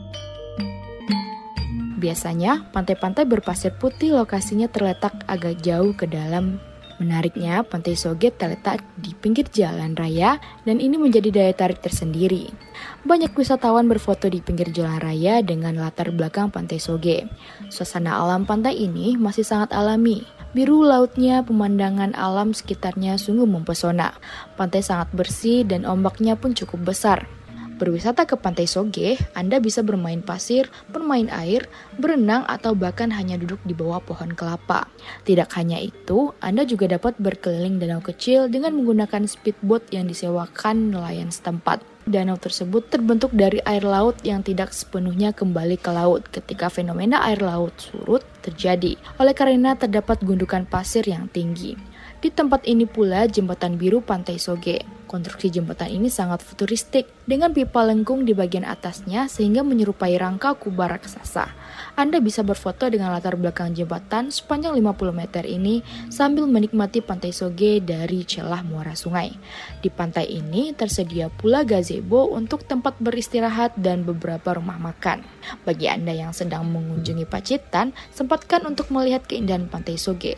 Biasanya, pantai-pantai berpasir putih lokasinya terletak agak jauh ke dalam. Menariknya, Pantai Soge terletak di pinggir jalan raya dan ini menjadi daya tarik tersendiri. Banyak wisatawan berfoto di pinggir jalan raya dengan latar belakang Pantai Soge. Suasana alam pantai ini masih sangat alami. Biru lautnya, pemandangan alam sekitarnya sungguh mempesona. Pantai sangat bersih dan ombaknya pun cukup besar. Berwisata ke Pantai Soge, Anda bisa bermain pasir, bermain air, berenang, atau bahkan hanya duduk di bawah pohon kelapa. Tidak hanya itu, Anda juga dapat berkeliling danau kecil dengan menggunakan speedboat yang disewakan nelayan setempat. Danau tersebut terbentuk dari air laut yang tidak sepenuhnya kembali ke laut ketika fenomena air laut surut terjadi, oleh karena terdapat gundukan pasir yang tinggi. Di tempat ini pula jembatan biru Pantai Soge. Konstruksi jembatan ini sangat futuristik dengan pipa lengkung di bagian atasnya sehingga menyerupai rangka kubah raksasa. Anda bisa berfoto dengan latar belakang jembatan sepanjang lima puluh meter ini sambil menikmati Pantai Soge dari celah muara sungai. Di pantai ini tersedia pula gazebo untuk tempat beristirahat dan beberapa rumah makan. Bagi Anda yang sedang mengunjungi Pacitan, sempatkan untuk melihat keindahan Pantai Soge.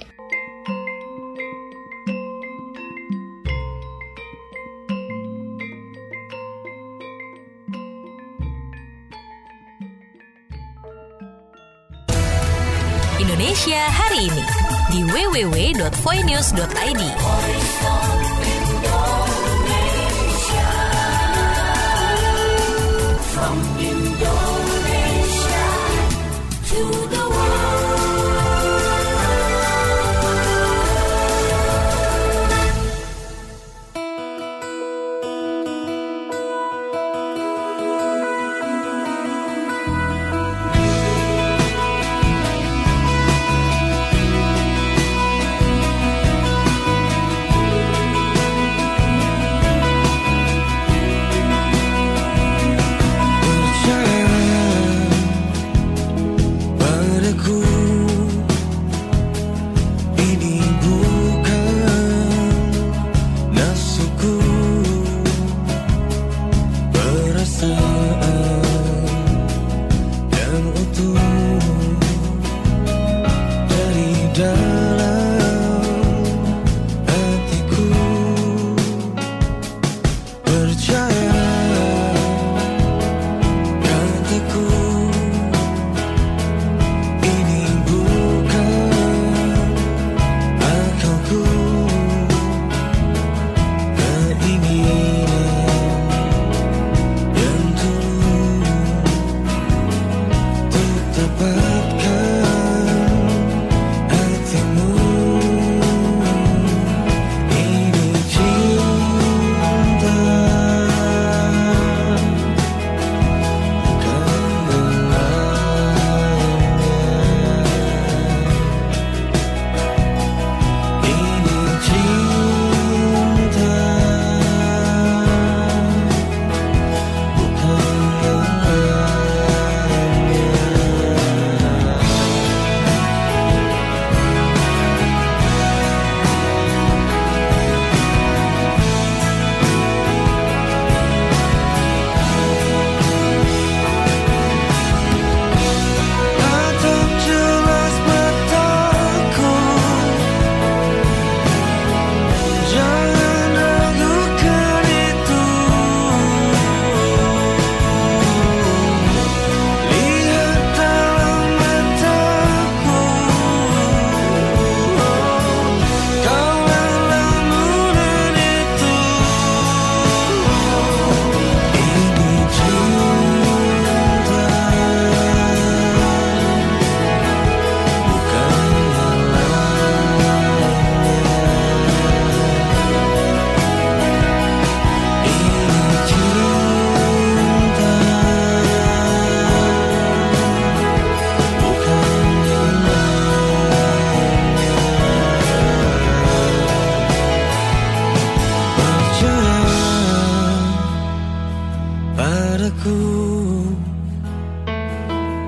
Indonesia hari ini di w w w dot voinews dot i d. From Indonesia to the world.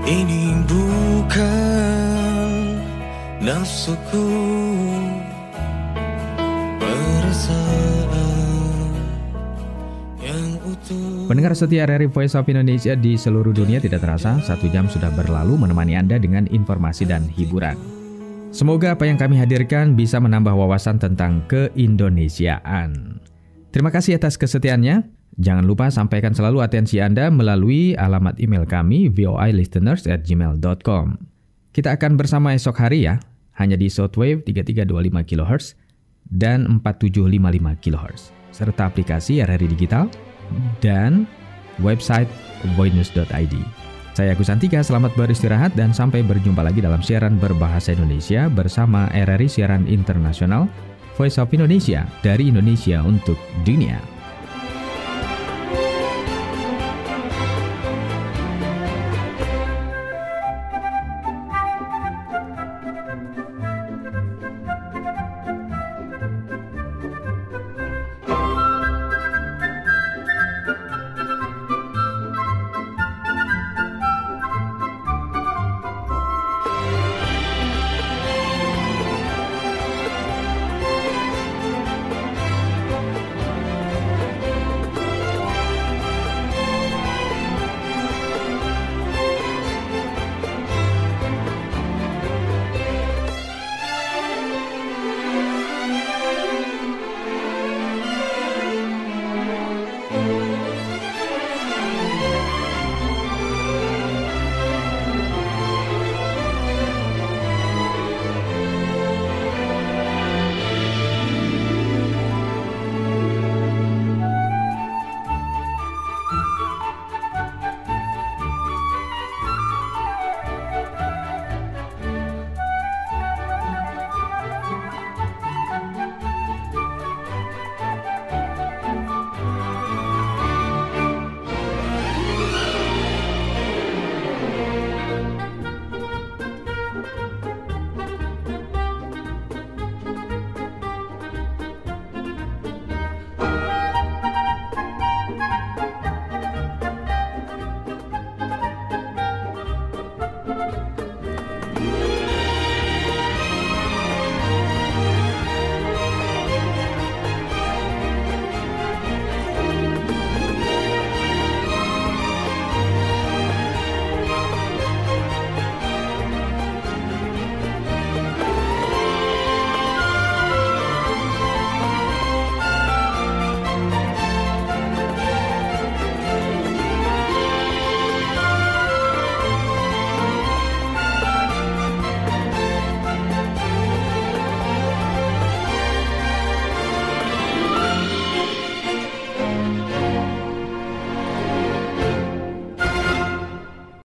Ini bukan nafsuku, perasaan yang utuh. Pendengar setia R R I Voice of Indonesia di seluruh dunia, tidak terasa satu jam sudah berlalu menemani Anda dengan informasi dan hiburan. Semoga apa yang kami hadirkan bisa menambah wawasan tentang keindonesiaan. Terima kasih atas kesetiaannya. Jangan lupa sampaikan selalu atensi Anda melalui alamat email kami v o i listeners at gmail dot com. Kita akan bersama esok hari ya, hanya di shortwave tiga tiga dua lima kilohertz dan empat tujuh lima lima kilohertz, serta aplikasi R R I Digital dan website voinews dot i d. Saya Agus Antika, selamat beristirahat dan sampai berjumpa lagi dalam siaran berbahasa Indonesia bersama R R I Siaran Internasional Voice of Indonesia, dari Indonesia untuk dunia.